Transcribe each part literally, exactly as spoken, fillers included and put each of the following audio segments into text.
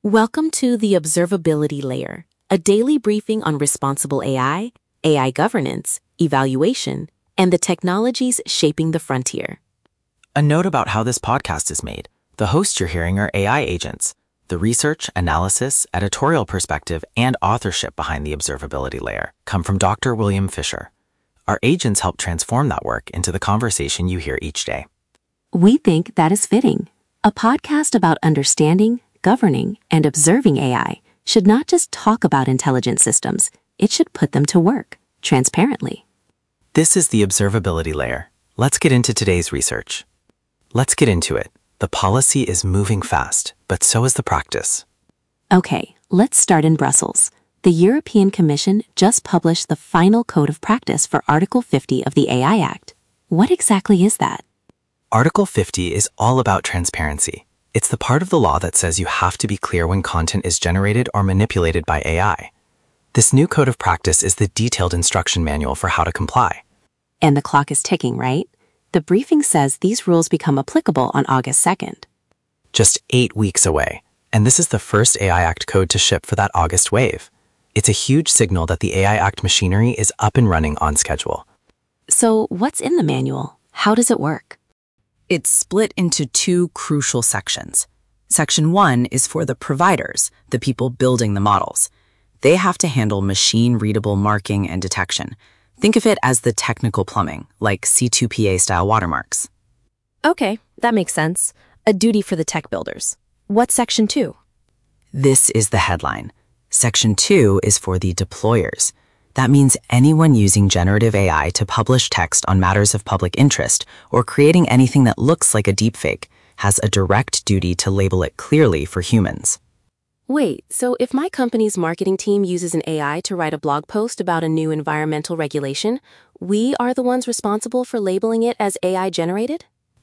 Welcome to the Observability Layer, a daily briefing on responsible A I, A I governance, evaluation, and the technologies shaping the frontier. A note about how this podcast is made. The hosts you're hearing are A I agents. The research, analysis, editorial perspective, and authorship behind the Observability Layer come from Doctor William Fisher. Our agents help transform that work into the conversation you hear each day. We think that is fitting. A podcast about understanding, governing, and observing A I should not just talk about intelligent systems, it should put them to work, transparently. This is the Observability Layer. Let's get into today's research. Let's get into it. The policy is moving fast, but so is the practice. Okay, let's start in Brussels. The European Commission just published the final code of practice for Article fifty of the A I Act. What exactly is that? Article fifty is all about transparency. It's the part of the law that says you have to be clear when content is generated or manipulated by A I. This new code of practice is the detailed instruction manual for how to comply. And the clock is ticking, right? The briefing says these rules become applicable on August second. Just eight weeks away, and this is the first A I Act code to ship for that August wave. It's a huge signal that the A I Act machinery is up and running on schedule. So what's in the manual? How does it work? It's split into two crucial sections. Section one is for the providers, the people building the models. They have to handle machine-readable marking and detection. Think of it as the technical plumbing, like C two P A-style watermarks. Okay, that makes sense. A duty for the tech builders. What's Section two? This is the headline. Section two is for the deployers. That means anyone using generative A I to publish text on matters of public interest or creating anything that looks like a deepfake has a direct duty to label it clearly for humans. Wait, so if my company's marketing team uses an A I to write a blog post about a new environmental regulation, we are the ones responsible for labeling it as A I generated?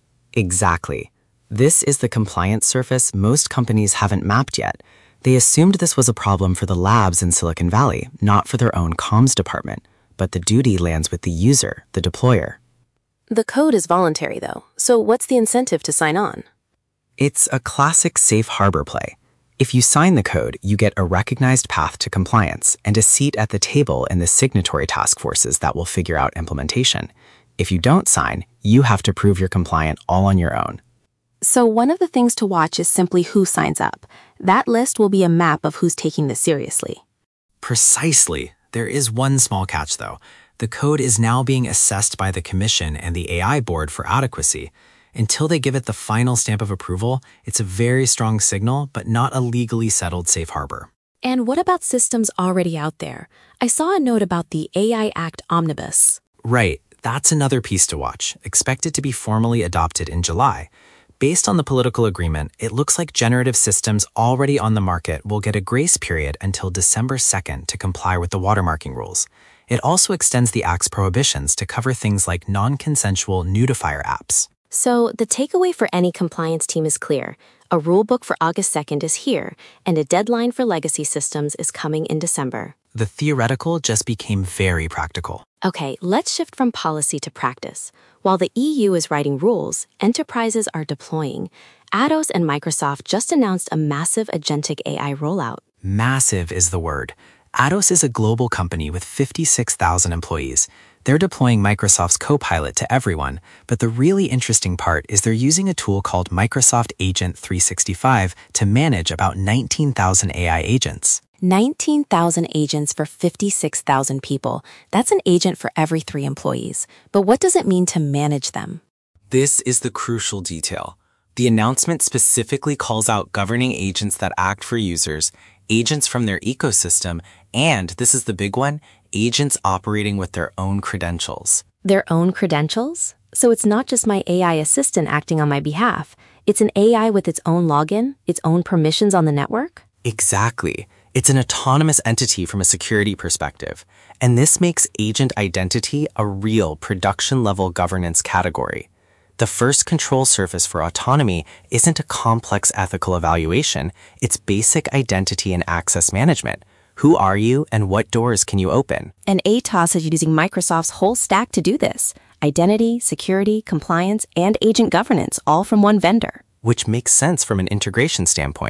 Exactly. This is the compliance surface most companies haven't mapped yet. They assumed this was a problem for the labs in Silicon Valley, not for their own comms department, but the duty lands with the user, the deployer. The code is voluntary, though, so what's the incentive to sign on? It's a classic safe harbor play. If you sign the code, you get a recognized path to compliance and a seat at the table in the signatory task forces that will figure out implementation. If you don't sign, you have to prove you're compliant all on your own. So one of the things to watch is simply who signs up. That list will be a map of who's taking this seriously. Precisely. There is one small catch, though. The code is now being assessed by the Commission and the A I Board for adequacy. Until they give it the final stamp of approval, it's a very strong signal, but not a legally settled safe harbor. And what about systems already out there? I saw a note about the A I Act Omnibus. Right. That's another piece to watch, expected to be formally adopted in July. Based on the political agreement, it looks like generative systems already on the market will get a grace period until December second to comply with the watermarking rules. It also extends the Act's prohibitions to cover things like non-consensual nudifier apps. So the takeaway for any compliance team is clear. A rulebook for August second is here, and a deadline for legacy systems is coming in December. The theoretical just became very practical. Okay, let's shift from policy to practice. While the E U is writing rules, enterprises are deploying. Atos and Microsoft just announced a massive agentic A I rollout. Massive is the word. Atos is a global company with fifty-six thousand employees. They're deploying Microsoft's Copilot to everyone, but the really interesting part is they're using a tool called Microsoft Agent three sixty-five to manage about nineteen thousand A I agents. nineteen thousand agents for fifty-six thousand people. That's an agent for every three employees. But what does it mean to manage them? This is the crucial detail. The announcement specifically calls out governing agents that act for users, agents from their ecosystem, and, this is the big one, agents operating with their own credentials. Their own credentials? So it's not just my A I assistant acting on my behalf. It's an A I with its own login, its own permissions on the network? Exactly. It's an autonomous entity from a security perspective, and this makes agent identity a real production-level governance category. The first control surface for autonomy isn't a complex ethical evaluation, it's basic identity and access management. Who are you and what doors can you open? And Atos is using Microsoft's whole stack to do this. Identity, security, compliance, and agent governance, all from one vendor. Which makes sense from an integration standpoint.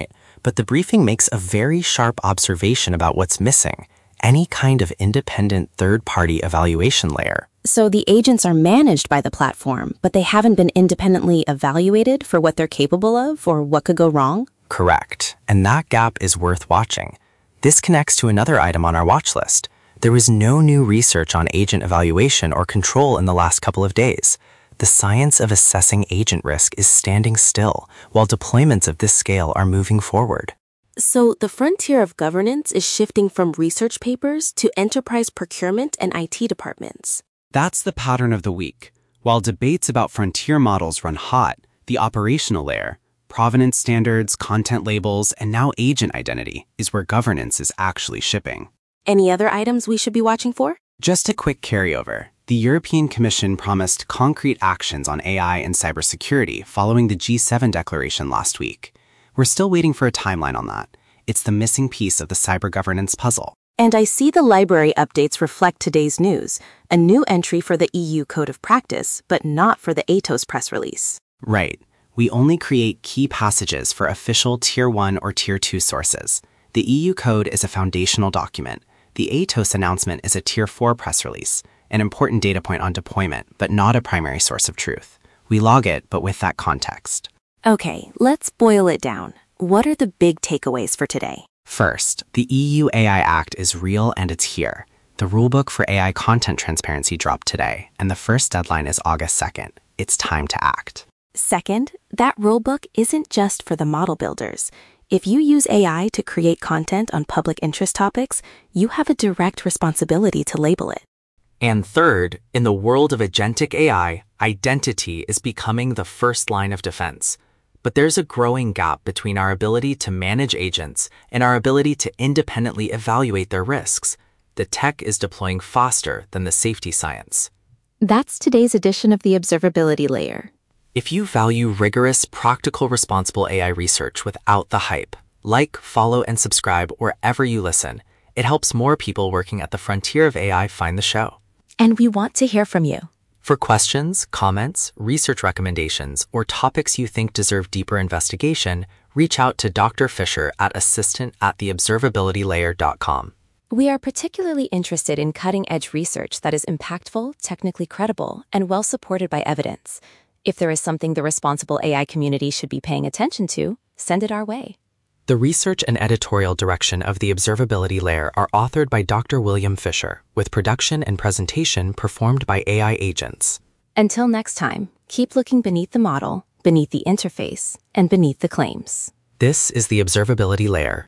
But the briefing makes a very sharp observation about what's missing: any kind of independent third-party evaluation layer. So the agents are managed by the platform, but they haven't been independently evaluated for what they're capable of or what could go wrong? Correct. And that gap is worth watching. This connects to another item on our watch list. There was no new research on agent evaluation or control in the last couple of days. The science of assessing agent risk is standing still, while deployments of this scale are moving forward. So the frontier of governance is shifting from research papers to enterprise procurement and I T departments. That's the pattern of the week. While debates about frontier models run hot, the operational layer, provenance standards, content labels, and now agent identity is where governance is actually shipping. Any other items we should be watching for? Just a quick carryover. The European Commission promised concrete actions on A I and cybersecurity following the G seven declaration last week. We're still waiting for a timeline on that. It's the missing piece of the cyber governance puzzle. And I see the library updates reflect today's news, a new entry for the E U Code of Practice, but not for the Atos press release. Right. We only create key passages for official Tier one or Tier two sources. The E U Code is a foundational document. The Atos announcement is a Tier four press release, an important data point on deployment, but not a primary source of truth. We log it, but with that context. Okay, let's boil it down. What are the big takeaways for today? First, the E U A I Act is real and it's here. The rulebook for A I content transparency dropped today, and the first deadline is August second. It's time to act. Second, that rulebook isn't just for the model builders. If you use A I to create content on public interest topics, you have a direct responsibility to label it. And third, in the world of agentic A I, identity is becoming the first line of defense. But there's a growing gap between our ability to manage agents and our ability to independently evaluate their risks. The tech is deploying faster than the safety science. That's today's edition of the Observability Layer. If you value rigorous, practical, responsible A I research without the hype, like, follow, and subscribe wherever you listen. It helps more people working at the frontier of A I find the show. And we want to hear from you. For questions, comments, research recommendations, or topics you think deserve deeper investigation, reach out to Doctor Fisher at assistant at the observability layer dot com. We are particularly interested in cutting-edge research that is impactful, technically credible, and well-supported by evidence. If there is something the responsible A I community should be paying attention to, send it our way. The research and editorial direction of the Observability Layer are authored by Doctor William Fisher, with production and presentation performed by A I agents. Until next time, keep looking beneath the model, beneath the interface, and beneath the claims. This is the Observability Layer.